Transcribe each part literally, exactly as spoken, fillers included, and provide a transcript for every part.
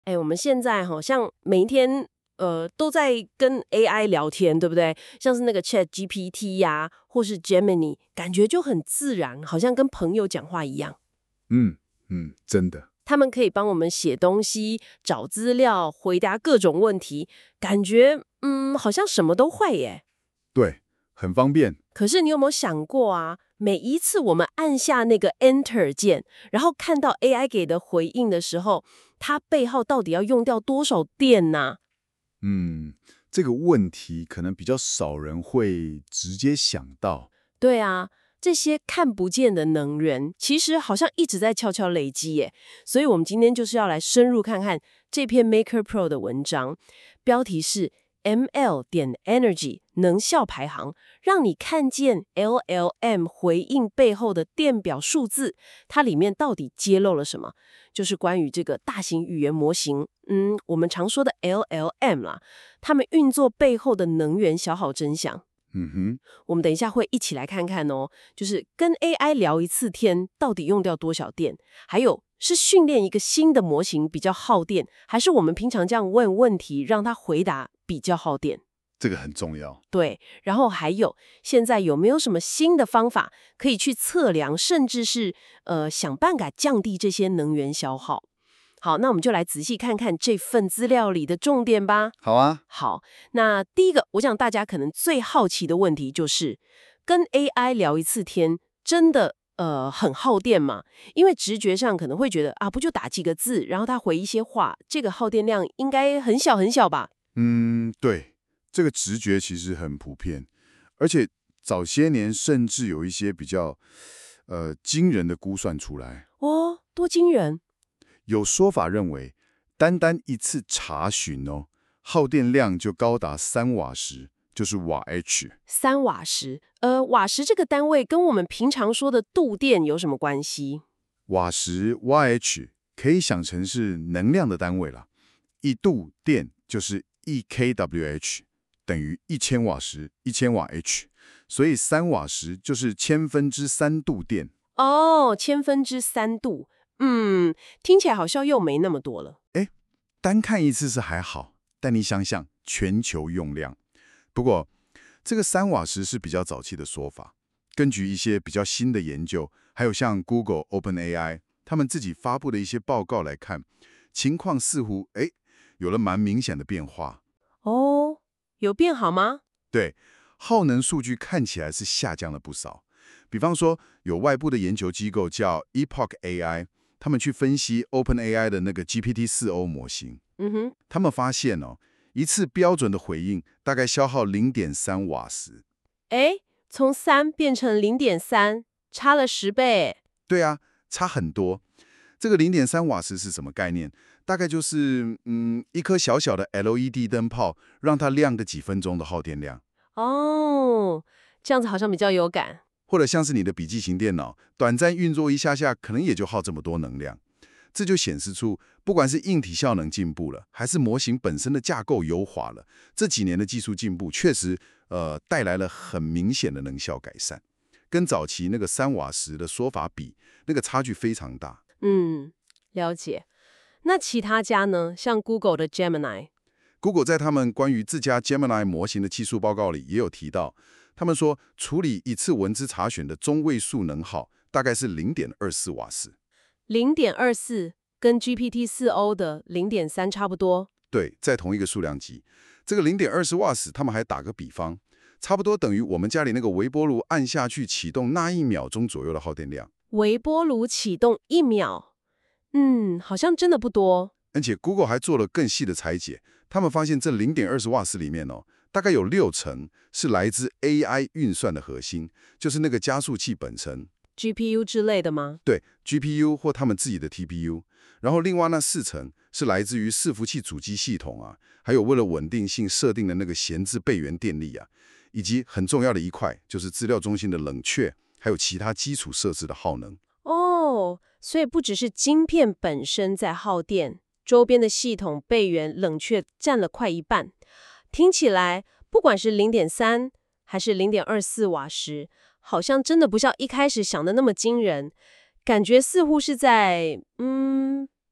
哎，我们现在好像每一天呃都在跟 A I 聊天，对不对？像是那个 Chat G P T 呀、或是 Gemini，感觉就很自然，好像跟朋友讲话一样。 嗯嗯，真的。 他们可以帮我们写东西、找资料、回答各种问题，感觉嗯好像什么都会耶。 对，很方便。 可是你有没有想过啊？每一次我们按下那个 Enter 键，然后看到 A I 给的回应的时候，它背后到底要用掉多少电呢？ 嗯，这个问题可能比较少人会直接想到。 对啊，这些看不见的能源，其实好像一直在悄悄累积耶。所以我们今天就是要来深入看看这篇 Maker Pro 的文章，标题是 M L 点 Energy 能效排行，让你看见 L L M 回应背后的电表数字，它里面到底揭露了什么？就是关于这个大型语言模型，嗯，我们常说的 L L M 啦，它们运作背后的能源消耗真相。 嗯哼， 我们等一下会一起来看看哦，就是跟 A I 聊一次天到底用掉多少电，还有是训练一个新的模型比较耗电，还是我们平常这样问问题让它回答比较耗电？ 这个很重要。 对，然后还有现在有没有什么新的方法可以去测量，甚至是呃想办法降低这些能源消耗？好，那我们就来仔细看看这份资料里的重点吧。 好啊。 好，那第一个，我想大家可能最好奇的问题就是，跟 A I 聊一次天，真的呃很耗电吗？因为直觉上可能会觉得啊，不就打几个字，然后他回一些话，这个耗电量应该很小很小吧？ 嗯，对，这个直觉其实很普遍，而且早些年甚至有一些比较呃惊人的估算出来。 哦，多惊人！ 有说法认为，单单一次查询哦，耗电量就高达三瓦时，就是瓦 H。 三瓦时，呃，瓦时这个单位跟我们平常说的度电有什么关系？ 瓦时 Y H 可以想成是能量的单位了，一度电就是一 kWh，等于一千瓦时，一千瓦 H，所以三瓦时就是千分之三度电。 哦，千分之三度，嗯，听起来好像又没那么多了。 单看一次是还好，但你想想全球用量。不过，这个三瓦时是比较早期的说法。根据一些比较新的研究，还有像 Google、OpenAI 他们自己发布的一些报告来看，情况似乎诶有了蛮明显的变化。 哦，有变好吗？ 对，耗能数据看起来是下降了不少。比方说，有外部的研究机构叫 Epoch A I，他们去分析 OpenAI 的那个 G P T 四 O 模型， 嗯哼， 他们发现哦，一次标准的回应大概消耗零点三瓦时。 哎，从三变成零点三，差了十倍。 对啊，差很多。这个零点三瓦时是什么概念？大概就是嗯，一颗小小的 L E D 灯泡，让它亮个几分钟的耗电量。 哦，这样子好像比较有感。 或者像是你的笔记型电脑，短暂运作一下下，可能也就耗这么多能量。这就显示出，不管是硬体效能进步了，还是模型本身的架构优化了，这几年的技术进步确实呃带来了很明显的能效改善，跟早期那个三瓦时的说法比，那个差距非常大。 嗯，了解。那其他家呢？像 Google 的 Gemini。 Google 在他们关于自家 Gemini 模型的技术报告里也有提到，他们说处理一次文字查询的中位数能耗大概是零点二四瓦时。 零点二四跟 G P T 四 O 的零点三差不多。 对，在同一个数量级。这个零点二十瓦时，他们还打个比方，差不多等于我们家里那个微波炉按下去启动那一秒钟左右的耗电量。 微波炉启动一秒，嗯，好像真的不多。 而且 Google 还做了更细的裁解，他们发现这零点二十瓦时里面哦，大概有六成是来自 A I 运算的核心，就是那个加速器本身。 G P U 之类的吗？ 对 G P U 或他们自己的 T P U， 然后另外那四层是来自于伺服器主机系统啊，还有为了稳定性设定的那个闲置备源电力啊，以及很重要的一块就是资料中心的冷却，还有其他基础设置的耗能。 哦，所以不只是晶片本身在耗电，周边的系统备源冷却占了快一半。听起来，不管是零点三还是零点二四瓦时，好像真的不像一开始想的那么惊人，感觉似乎是在嗯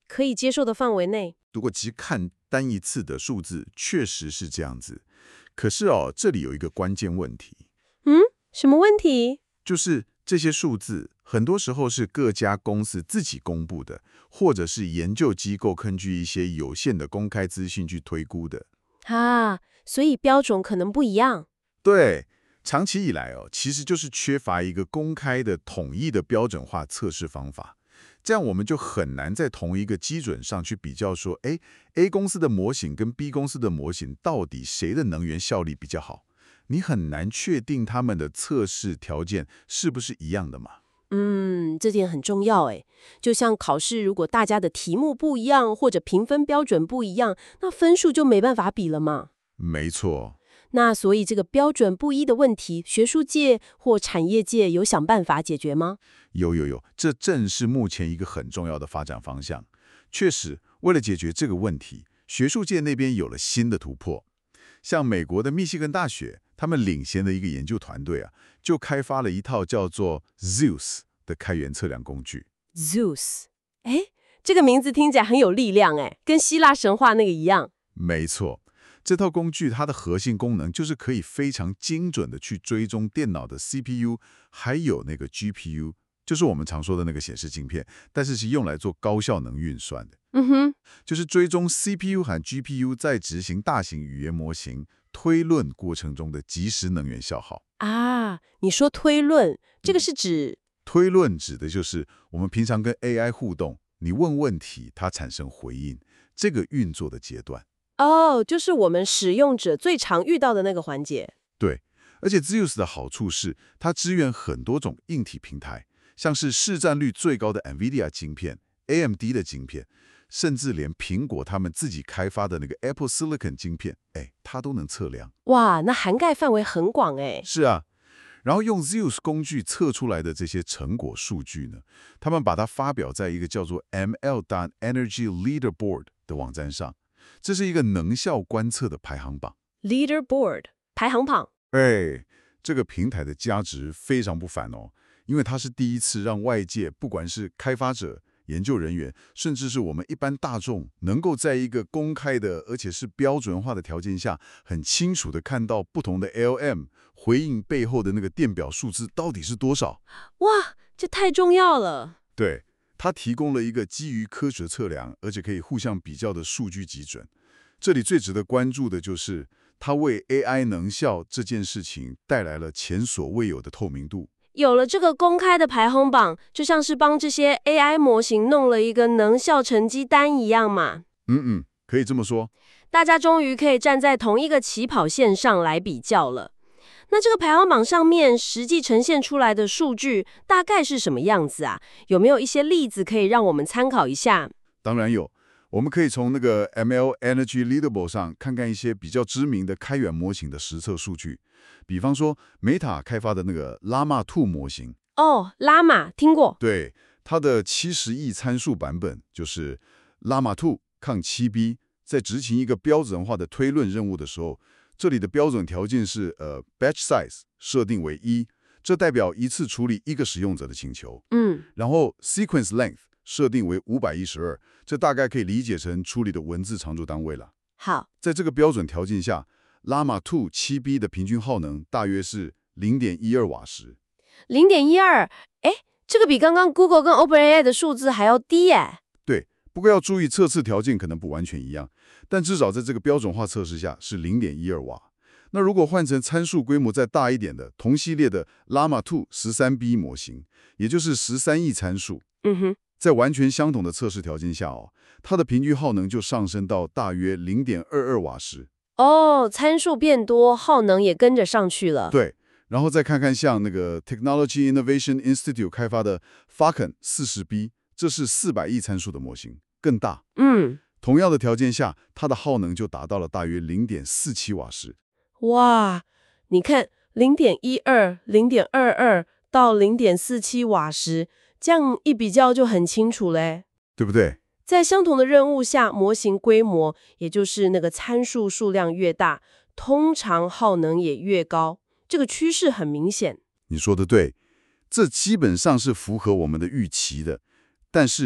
可以接受的范围内。 如果只看单一次的数字，确实是这样子。可是哦，这里有一个关键问题。 嗯，什么问题？ 就是这些数字很多时候是各家公司自己公布的，或者是研究机构根据一些有限的公开资讯去推估的。 啊，所以标准可能不一样。 对，长期以来哦，其实就是缺乏一个公开的、统一的标准化测试方法。这样我们就很难在同一个基准上去比较说，哎 ，A 公司的模型跟 B 公司的模型到底谁的能源效率比较好？你很难确定他们的测试条件是不是一样的嘛？ 嗯，这点很重要诶。就像考试，如果大家的题目不一样，或者评分标准不一样，那分数就没办法比了嘛。 没错。 那所以这个标准不一的问题，学术界或产业界有想办法解决吗？ 有有有，这正是目前一个很重要的发展方向。确实，为了解决这个问题，学术界那边有了新的突破。像美国的密西根大学，他们领先的一个研究团队啊，就开发了一套叫做 Zeus 的开源测量工具。 Zeus， 哎，这个名字听起来很有力量哎，跟希腊神话那个一样。 没错，这套工具它的核心功能就是可以非常精准的去追踪电脑的 C P U， 还有那个 G P U， 就是我们常说的那个显示晶片，但是是用来做高效能运算的。 嗯哼， 就是追踪 C P U 和 G P U 在执行大型语言模型推论过程中的即时能源消耗。 啊，你说推论，这个是指？ 推论指的就是我们平常跟 A I 互动，你问问题，它产生回应，这个运作的阶段。 哦，就是我们使用者最常遇到的那个环节。 对，而且 Zeus 的好处是，它支援很多种硬体平台，像是市占率最高的 NVIDIA 晶片、A M D 的晶片，甚至连苹果他们自己开发的那个 Apple Silicon 晶片，哎，它都能测量。 哇，那涵盖范围很广哎。 是啊，然后用 Zeus 工具测出来的这些成果数据呢，他们把它发表在一个叫做 M L Energy Leaderboard 的网站上，这是一个能效观测的排行榜。 Leaderboard 排行榜。 哎，这个平台的价值非常不凡哦，因为它是第一次让外界，不管是开发者、研究人员，甚至是我们一般大众，能够在一个公开的而且是标准化的条件下，很清楚地看到不同的 L M 回应背后的那个电表数字到底是多少。 哇，这太重要了。 对，它提供了一个基于科学测量，而且可以互相比较的数据基准。这里最值得关注的就是，它为 A I 能效这件事情带来了前所未有的透明度。 有了这个公开的排行榜，就像是帮这些 A I 模型弄了一个能效成绩单一样嘛。 嗯嗯，可以这么说。 大家终于可以站在同一个起跑线上来比较了。那这个排行榜上面实际呈现出来的数据大概是什么样子啊？有没有一些例子可以让我们参考一下？ 当然有，我们可以从那个 M L Energy Leaderboard 上看看一些比较知名的开源模型的实测数据，比方说 Meta 开发的那个 Llama 二模型。 哦，拉玛听过。 对，它的七十亿参数版本就是 Llama 二抗 七 B， 在执行一个标准化的推论任务的时候，这里的标准条件是呃 batch size 设定为一，这代表一次处理一个使用者的请求。 嗯， 然后 sequence length 设定为五百一十二，这大概可以理解成处理的文字长度单位了。 好， 在这个标准条件下 ，Llama 二 七 B 的平均耗能大约是 零点一二瓦时。 零点一二，哎，这个比刚刚 Google 跟 OpenAI 的数字还要低耶。 对，不过要注意测试条件可能不完全一样，但至少在这个标准化测试下是 零点一二瓦。那如果换成参数规模再大一点的同系列的 Llama 二 十三 B 模型，也就是十三亿参数， 嗯哼， 在完全相同的测试条件下哦，它的平均耗能就上升到大约 零点二二瓦时。 哦，参数变多，耗能也跟着上去了。 对，然后再看看像那个 Technology Innovation Institute 开发的 Falcon 四十 B， 这是四百亿参数的模型，更大。 嗯， 同样的条件下，它的耗能就达到了大约 零点四七瓦时。 哇，你看 零点一二、零点二二 到 零点四七瓦时，这样一比较就很清楚嘞。 对不对？ 在相同的任务下，模型规模，也就是那个参数数量越大，通常耗能也越高。这个趋势很明显。 你说的对，这基本上是符合我们的预期的。但是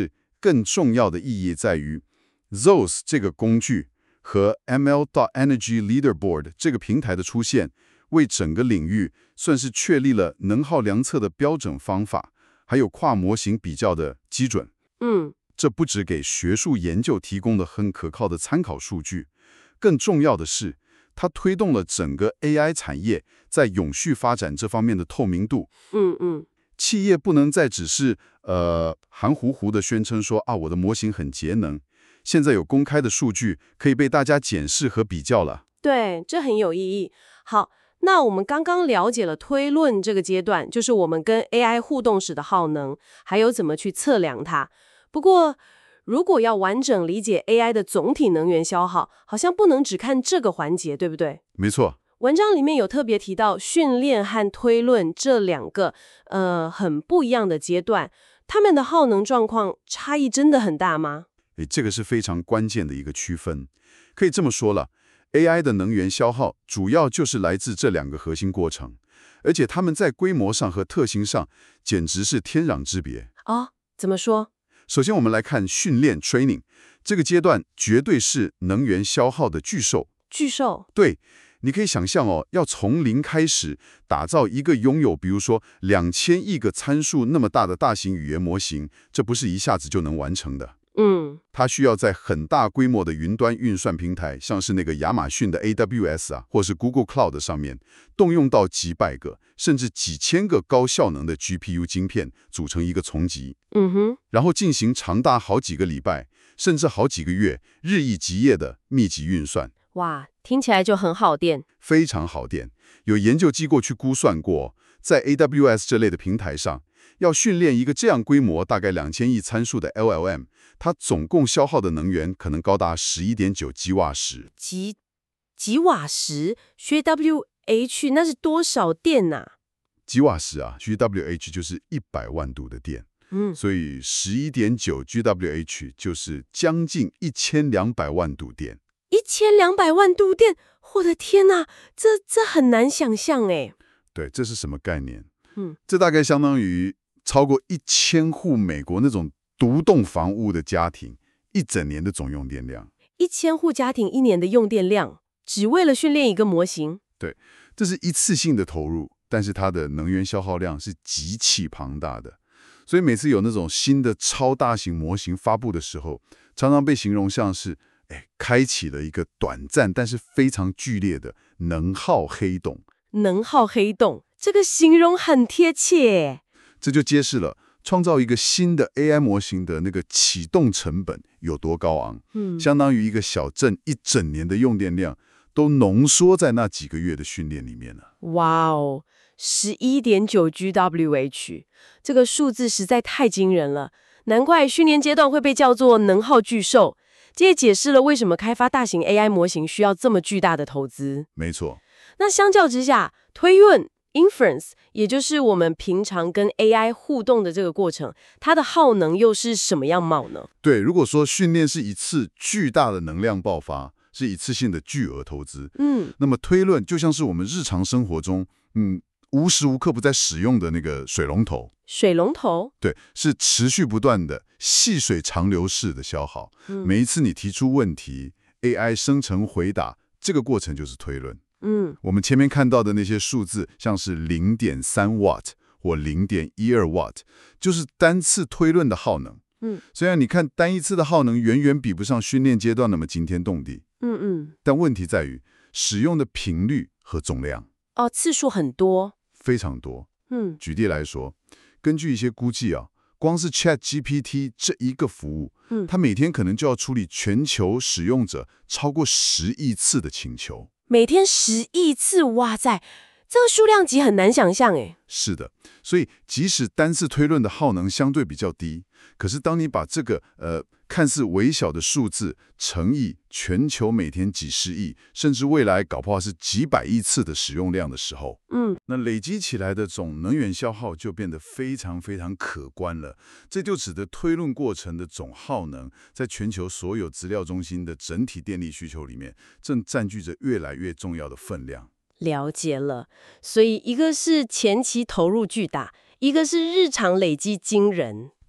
更重要的意义在于 Z O S 这个工具和 M L Energy Leaderboard 这个平台的出现，为整个领域算是确立了能耗量测的标准方法，还有跨模型比较的基准。 嗯， 这不只给学术研究提供了很可靠的参考数据，更重要的是，它推动了整个 A I 产业在永续发展这方面的透明度。 嗯嗯， 企业不能再只是呃含糊糊的宣称说啊，我的模型很节能。现在有公开的数据可以被大家检视和比较了。 对，这很有意义。好，那我们刚刚了解了推论这个阶段，就是我们跟 A I 互动时的耗能，还有怎么去测量它。不过，如果要完整理解 A I 的总体能源消耗，好像不能只看这个环节，对不对？ 没错。 文章里面有特别提到训练和推论这两个呃很不一样的阶段，它们的耗能状况差异真的很大吗？ 诶，这个是非常关键的一个区分。可以这么说了 ，A I 的能源消耗主要就是来自这两个核心过程，而且它们在规模上和特性上简直是天壤之别。 哦，怎么说？ 首先，我们来看训练 training 这个阶段，绝对是能源消耗的巨兽。 巨兽？ 对，你可以想象哦，要从零开始打造一个拥有比如说两千亿个参数那么大的大型语言模型，这不是一下子就能完成的。 嗯， 它需要在很大规模的云端运算平台，像是那个亚马逊的 A W S 啊，或是 Google Cloud 上面，动用到几百个甚至几千个高效能的 G P U 晶片组成一个丛集， 嗯哼， 然后进行长达好几个礼拜甚至好几个月日以继夜的密集运算。 哇，听起来就很耗电。 非常耗电。有研究机构去估算过，在 A W S 这类的平台上，要训练一个这样规模大概两千亿参数的 L L M， 它总共消耗的能源可能高达 十一点九 吉瓦时。 吉吉瓦时学 W H 那是多少电呐、啊？ 吉瓦时啊 ，G W H 就是一百万度的电， 嗯， 所以 十一点九 G W H 就是将近一千两百万度电。 一千两百万度电，我的天哪，这这很难想象哎。 对，这是什么概念？ 嗯， 这大概相当于超过一千户美国那种独栋房屋的家庭一整年的总用电量。 一千户家庭一年的用电量，只为了训练一个模型。 对，这是一次性的投入，但是它的能源消耗量是极其庞大的。所以每次有那种新的超大型模型发布的时候，常常被形容像是哎，开启了一个短暂但是非常剧烈的能耗黑洞。 能耗黑洞，这个形容很贴切。 这就揭示了创造一个新的 A I 模型的那个启动成本有多高昂。 嗯， 相当于一个小镇一整年的用电量都浓缩在那几个月的训练里面了。 哇哦，十一点九 G W H， 这个数字实在太惊人了，难怪训练阶段会被叫做能耗巨兽。这也解释了为什么开发大型 A I 模型需要这么巨大的投资。 没错。 那相较之下，推论 inference， 也就是我们平常跟 A I 互动的这个过程，它的耗能又是什么样貌呢？ 对，如果说训练是一次巨大的能量爆发，是一次性的巨额投资， 嗯， 那么推论就像是我们日常生活中，嗯，无时无刻不在使用的那个水龙头。 水龙头？ 对，是持续不断的细水长流式的消耗。 嗯， 每一次你提出问题 ，A I 生成回答，这个过程就是推论。 嗯， 我们前面看到的那些数字，像是 零点三 瓦或 零点一二 瓦，就是单次推论的耗能。 嗯， 虽然你看单一次的耗能远远比不上训练阶段那么惊天动地， 嗯嗯， 但问题在于使用的频率和总量。 哦，次数很多， 非常多。 嗯， 举例来说，根据一些估计啊，光是 Chat G P T 这一个服务， 嗯， 它每天可能就要处理全球使用者超过十亿次的请求。 每天十亿次，哇塞，这个数量级很难想象诶。 是的，所以即使单次推论的耗能相对比较低，可是当你把这个呃看似微小的数字乘以全球每天几十亿，甚至未来搞不好是几百亿次的使用量的时候， 嗯， 那累积起来的总能源消耗就变得非常非常可观了。这就使得推论过程的总耗能，在全球所有资料中心的整体电力需求里面，正占据着越来越重要的分量。 了解了，所以一个是前期投入巨大，一个是日常累积惊人。 对，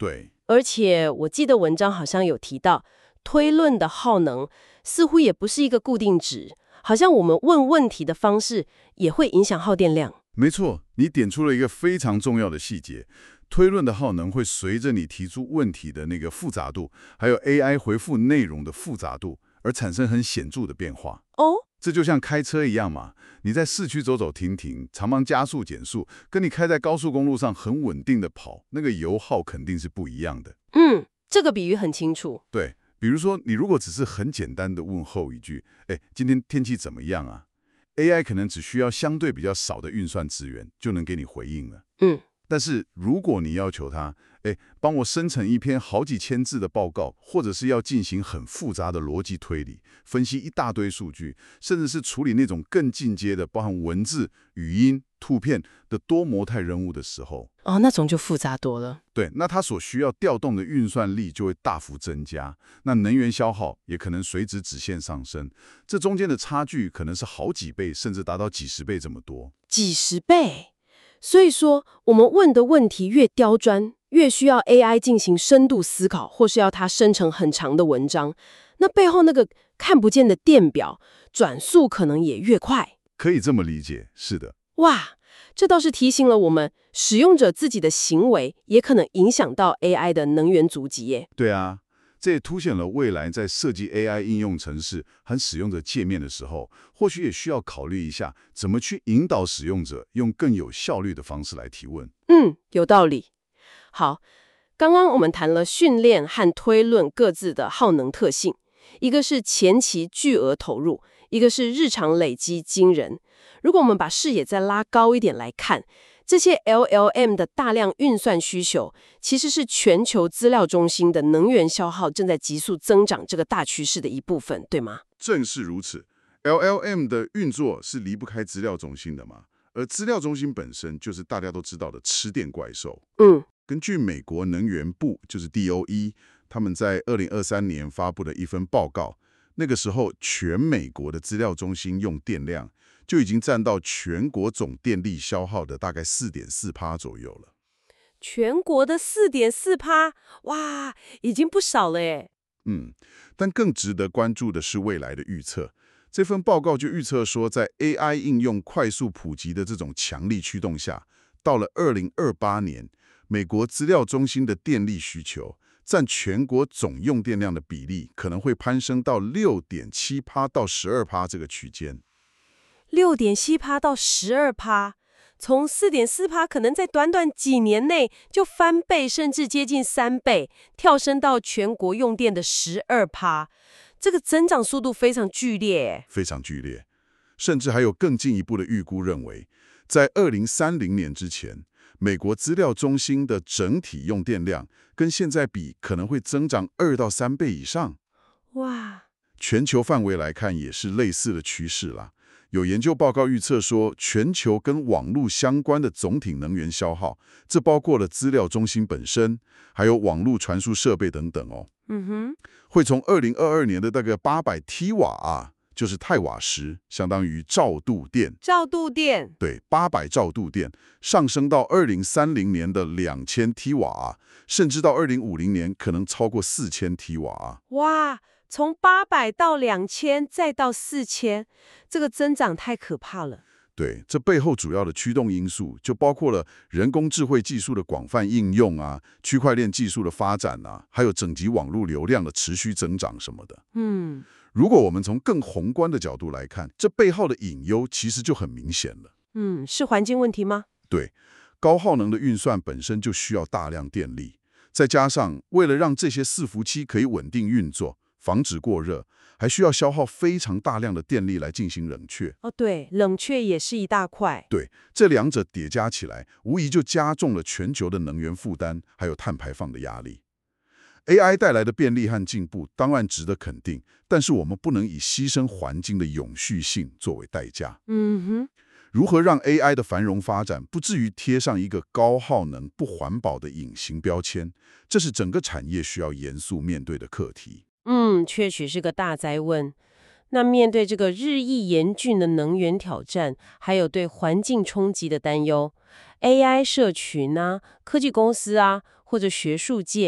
而且我记得文章好像有提到，推论的耗能似乎也不是一个固定值，好像我们问问题的方式也会影响耗电量。 没错，你点出了一个非常重要的细节。推论的耗能会随着你提出问题的那个复杂度，还有 A I 回复内容的复杂度，而产生很显著的变化。 哦， 这就像开车一样嘛，你在市区走走停停，常常加速减速，跟你开在高速公路上很稳定的跑，那个油耗肯定是不一样的。 嗯，这个比喻很清楚。 对，比如说你如果只是很简单的问候一句，哎，今天天气怎么样啊？A I 可能只需要相对比较少的运算资源就能给你回应了。 嗯。 但是如果你要求他，哎，帮我生成一篇好几千字的报告，或者是要进行很复杂的逻辑推理，分析一大堆数据，甚至是处理那种更进阶的，包含文字、语音、图片的多模态任务的时候， 哦，那种就复杂多了。 对，那它所需要调动的运算力就会大幅增加，那能源消耗也可能随之直线上升，这中间的差距可能是好几倍，甚至达到几十倍这么多。 几十倍。所以说，我们问的问题越刁钻，越需要 A I 进行深度思考，或是要它生成很长的文章，那背后那个看不见的电表转速可能也越快。 可以这么理解，是的。 哇，这倒是提醒了我们，使用者自己的行为也可能影响到 A I 的能源足迹耶。 对啊，这也凸显了未来在设计 A I 应用程式和使用者界面的时候，或许也需要考虑一下，怎么去引导使用者用更有效率的方式来提问。 嗯，有道理。好，刚刚我们谈了训练和推论各自的耗能特性，一个是前期巨额投入，一个是日常累积惊人。如果我们把视野再拉高一点来看，这些 L L M 的大量运算需求，其实是全球资料中心的能源消耗正在急速增长这个大趋势的一部分，对吗？ 正是如此 ，L L M 的运作是离不开资料中心的嘛，而资料中心本身就是大家都知道的吃电怪兽。 嗯， 根据美国能源部，就是 D O E， 他们在二零二三年发布的一份报告，那个时候全美国的资料中心用电量就已经占到全国总电力消耗的大概 百分之四点四 左右了。 全国的 百分之四点四， 哇，已经不少了耶。 嗯，但更值得关注的是未来的预测。这份报告就预测说，在 A I 应用快速普及的这种强力驱动下，到了二零二八年，美国资料中心的电力需求占全国总用电量的比例可能会攀升到 六点七 到 百分之十二 这个区间。 六点七 到 百分之十二， 从 百分之四点四 可能在短短几年内就翻倍，甚至接近三倍，跳升到全国用电的 百分之十二， 这个增长速度非常剧烈。 非常剧烈，甚至还有更进一步的预估认为，在二零三零年之前，美国资料中心的整体用电量跟现在比可能会增长二到三倍以上。 哇， 全球范围来看也是类似的趋势啦。有研究报告预测说，全球跟网络相关的总体能源消耗，这包括了资料中心本身，还有网络传输设备等等哦。 嗯哼， 会从二零二二年的大概八百 T 瓦啊，就是太瓦时，相当于兆度电， 兆度电， 对，八百兆度电，上升到二零三零年的两千 T 瓦啊，甚至到二零五零年可能超过四千 T 瓦啊。 哇，从八百到两千，再到四千，这个增长太可怕了。 对，这背后主要的驱动因素就包括了人工智慧技术的广泛应用啊，区块链技术的发展啊，还有整级网络流量的持续增长什么的。 嗯， 如果我们从更宏观的角度来看，这背后的隐忧其实就很明显了。 嗯，是环境问题吗？ 对，高耗能的运算本身就需要大量电力，再加上为了让这些伺服器可以稳定运作，防止过热，还需要消耗非常大量的电力来进行冷却。 哦，对，冷却也是一大块。 对，这两者叠加起来，无疑就加重了全球的能源负担，还有碳排放的压力。A I 带来的便利和进步当然值得肯定，但是我们不能以牺牲环境的永续性作为代价。 嗯哼， 如何让 A I 的繁荣发展不至于贴上一个高耗能、不环保的隐形标签，这是整个产业需要严肃面对的课题。 嗯，确实是个大哉问。那面对这个日益严峻的能源挑战，还有对环境冲击的担忧，A I 社群啊、科技公司啊，或者学术界，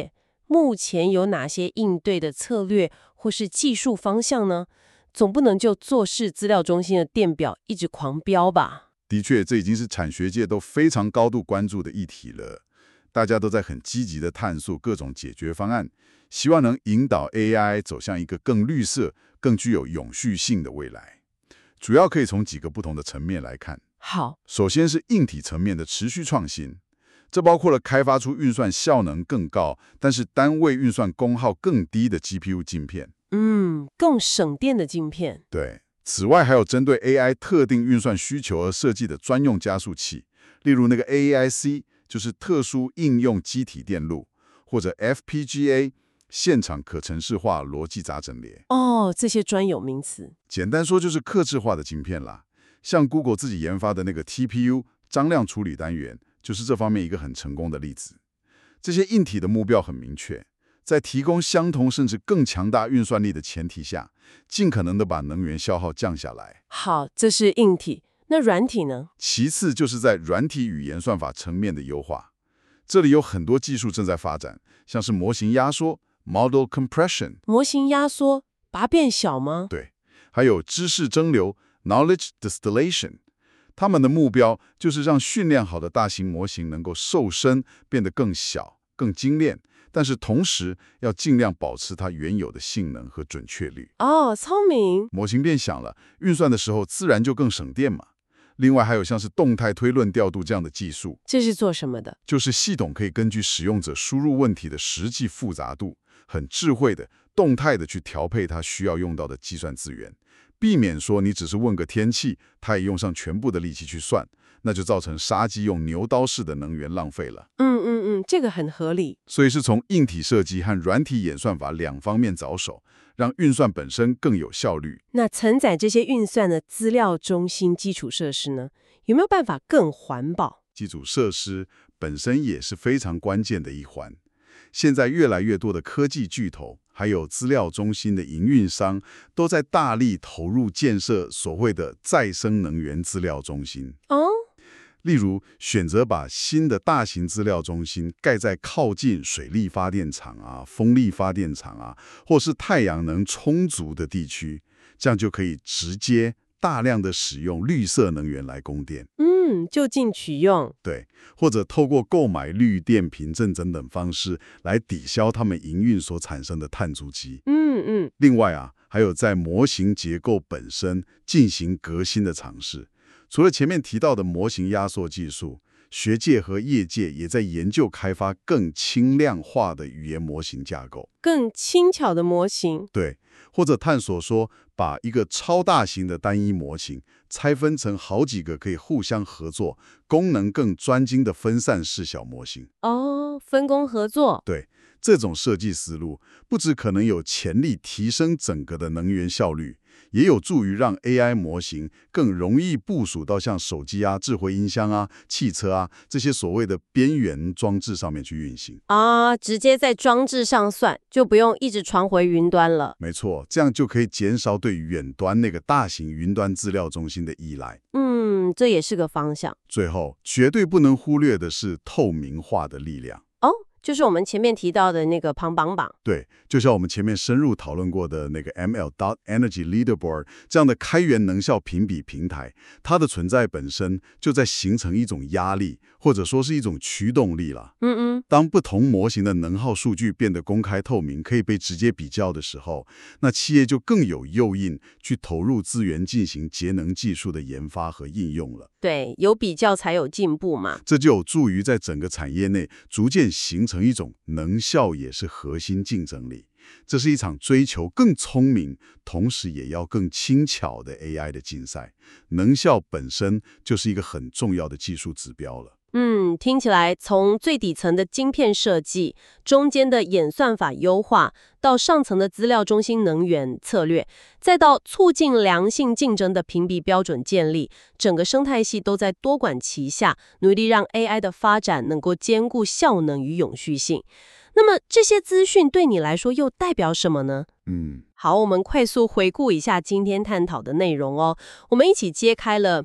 目前有哪些应对的策略或是技术方向呢？总不能就做事资料中心的电表一直狂飙吧？ 的确，这已经是产学界都非常高度关注的议题了。大家都在很积极地探索各种解决方案，希望能引导 A I 走向一个更绿色、更具有永续性的未来。主要可以从几个不同的层面来看。 好， 首先是硬体层面的持续创新，这包括了开发出运算效能更高，但是单位运算功耗更低的 G P U 镜片。 嗯，更省电的镜片。 对，此外还有针对 A I 特定运算需求而设计的专用加速器，例如那个 A I C， 就是特殊应用基体电路，或者 F P G A， 现场可程式化逻辑杂阵列。 哦，这些专有名词。 简单说就是客制化的晶片啦。像 Google 自己研发的那个 T P U 张量处理单元，就是这方面一个很成功的例子。这些硬体的目标很明确，在提供相同甚至更强大运算力的前提下，尽可能的把能源消耗降下来。 好，这是硬体。那软体呢？ 其次就是在软体语言算法层面的优化，这里有很多技术正在发展，像是模型压缩 （Model Compression）。 模型压缩，把它变小吗？ 对，还有知识蒸馏 （Knowledge Distillation）。他们的目标就是让训练好的大型模型能够瘦身，变得更小、更精炼，但是同时要尽量保持它原有的性能和准确率。 哦，聪明。 模型变小了，运算的时候自然就更省电嘛。另外还有像是动态推论调度这样的技术， 这是做什么的？ 就是系统可以根据使用者输入问题的实际复杂度，很智慧的、动态的去调配它需要用到的计算资源，避免说你只是问个天气，它也用上全部的力气去算，那就造成杀鸡用牛刀式的能源浪费了。 嗯嗯嗯，这个很合理。 所以是从硬体设计和软体演算法两方面着手，让运算本身更有效率。 那承载这些运算的资料中心基础设施呢？有没有办法更环保？ 基础设施本身也是非常关键的一环。现在越来越多的科技巨头，还有资料中心的营运商，都在大力投入建设所谓的再生能源资料中心。 哦， 例如，选择把新的大型资料中心盖在靠近水力发电厂啊、风力发电厂啊，或是太阳能充足的地区，这样就可以直接大量的使用绿色能源来供电。 嗯，就近取用。 对，或者透过购买绿电凭证等等方式来抵消他们营运所产生的碳足迹。 嗯嗯。 另外啊，还有在模型结构本身进行革新的尝试。除了前面提到的模型压缩技术，学界和业界也在研究开发更轻量化的语言模型架构， 更轻巧的模型。 对，或者探索说把一个超大型的单一模型拆分成好几个可以互相合作、功能更专精的分散式小模型。 哦，分工合作。 对，这种设计思路不只可能有潜力提升整个的能源效率，也有助于让 A I 模型更容易部署到像手机啊、智慧音箱啊、汽车啊这些所谓的边缘装置上面去运行。 啊，直接在装置上算，就不用一直传回云端了。 没错，这样就可以减少对远端那个大型云端资料中心的依赖。 嗯，这也是个方向。 最后，绝对不能忽略的是透明化的力量。 哦，就是我们前面提到的那个庞榜榜。 对，就像我们前面深入讨论过的那个 M L dot Energy Leaderboard 这样的开源能效评比平台，它的存在本身就在形成一种压力，或者说是一种驱动力了。 嗯嗯。 当不同模型的能耗数据变得公开透明，可以被直接比较的时候，那企业就更有诱因去投入资源进行节能技术的研发和应用了。 对，有比较才有进步嘛。 这就有助于在整个产业内逐渐形成一种能效也是核心竞争力。这是一场追求更聪明，同时也要更轻巧的 A I 的竞赛。能效本身就是一个很重要的技术指标了。 嗯，听起来从最底层的晶片设计，中间的演算法优化，到上层的资料中心能源策略，再到促进良性竞争的评比标准建立，整个生态系都在多管齐下，努力让 A I 的发展能够兼顾效能与永续性。那么这些资讯对你来说又代表什么呢？ 嗯， 好，我们快速回顾一下今天探讨的内容哦。我们一起揭开了，诶，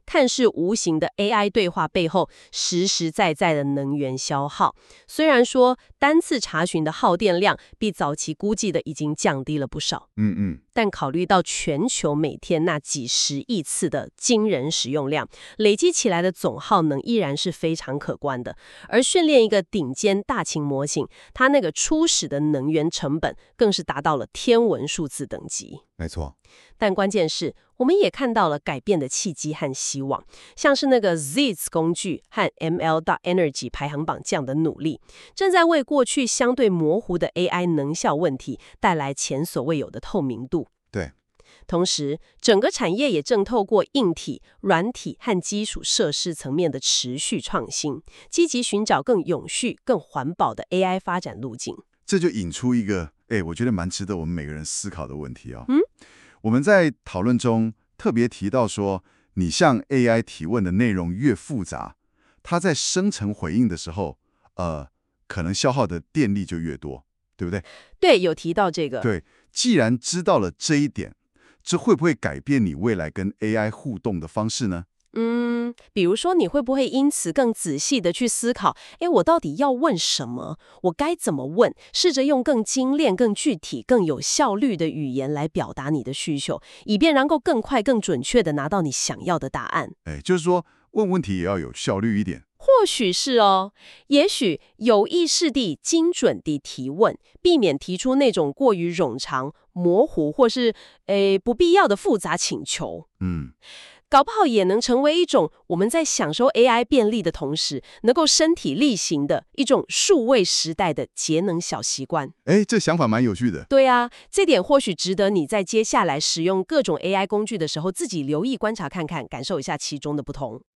看似无形的 A I 对话背后实实在在的能源消耗。虽然说单次查询的耗电量比早期估计的已经降低了不少， 嗯嗯， 但考虑到全球每天那几十亿次的惊人使用量，累积起来的总耗能依然是非常可观的。而训练一个顶尖大型模型，它那个初始的能源成本更是达到了天文数字等级。 没错。 但关键是，我们也看到了改变的契机和希望，像是那个 Z E E T 工具和 M L dot Energy 排行榜这样的努力，正在为过去相对模糊的 A I 能效问题带来前所未有的透明度。 对。 同时，整个产业也正透过硬体、软体和基础设施层面的持续创新，积极寻找更永续、更环保的 A I 发展路径。 这就引出一个，哎，我觉得蛮值得我们每个人思考的问题哦。 嗯， 我们在讨论中特别提到说，你向 A I 提问的内容越复杂，它在生成回应的时候，呃，可能消耗的电力就越多，对不对？ 对，有提到这个。 对，既然知道了这一点，这会不会改变你未来跟 A I 互动的方式呢？ 嗯，比如说你会不会因此更仔细的去思考，诶，我到底要问什么？我该怎么问？试着用更精炼、更具体、更有效率的语言来表达你的需求，以便能够更快、更准确的拿到你想要的答案。 哎，就是说问问题也要有效率一点。 或许是哦，也许有意识地、精准地提问，避免提出那种过于冗长、模糊或是诶不必要的复杂请求。 嗯。 搞不好也能成为一种我们在享受 A I 便利的同时，能够身体力行的一种数位时代的节能小习惯。 哎，这想法蛮有趣的。 对啊，这点或许值得你在接下来使用各种 A I 工具的时候，自己留意观察看看，感受一下其中的不同。